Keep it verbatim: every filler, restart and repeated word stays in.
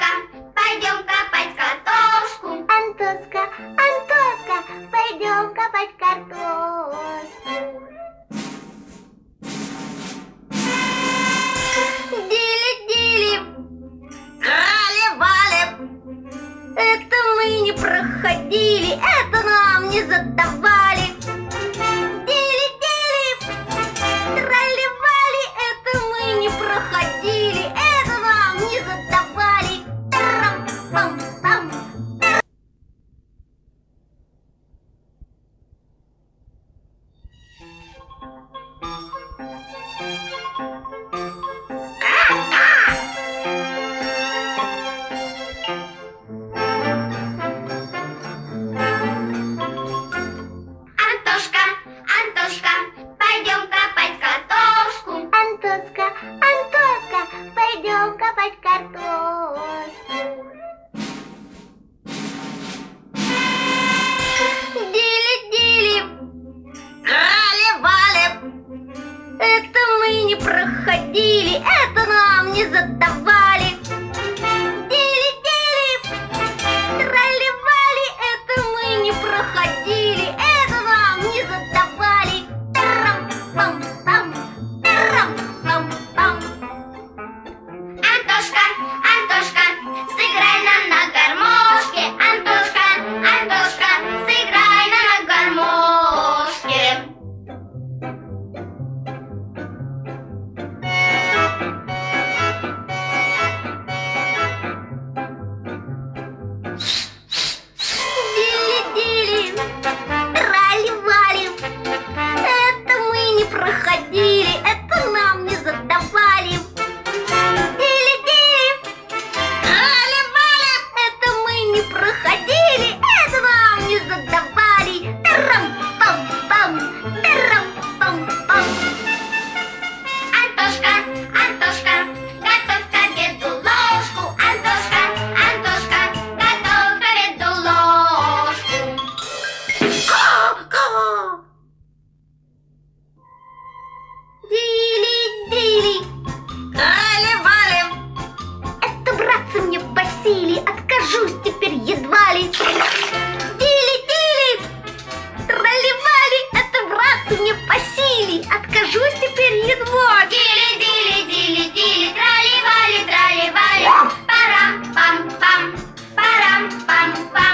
Антошка, пойдем копать картошку. Антошка, Антошка, пойдем копать картошку. Дили-дили, крали-вали, это мы не проходили, это нам не задавали. Дили-дили, трали-вали, это мы не проходили, это нам не задавали. Тарам-пам-пам. Антошка, Антошка, пойдем копать картошку. Антошка, Антошка, пойдем копать картошку. Дили-дили, крали-вали, это мы не проходили, это нам не задавали. Дили-дили, трали-вали, это мы не проходили, это нам не задавали. Тарам-пам-пам, тарам-пам-пам. Антошка, Антошка, сыграй нам на гармошке. Антошка, Антошка, сыграй нам на гармошке. Дили-дили, трали-вали, это мы не проходили, это нам не задавали. Дили-дили, трали-вали, это мы не проходили, это нам не задавали. Тарам-пам-пам, тарам-пам-пам. Антошка, Антошка, готовь к обеду ложку. Антошка, Антошка, готовь к обеду ложку. Ка-ка! Дили-дили, крали-вали, это, братцы, мне по силе, откажусь теперь едва ли. Дили-дили, трали-вали, это, братцы, мне по силе, откажусь теперь едва ли. Дили-дили-дили-дили, трали-вали, трали-вали, парам-пам-пам, парам-пам-пам.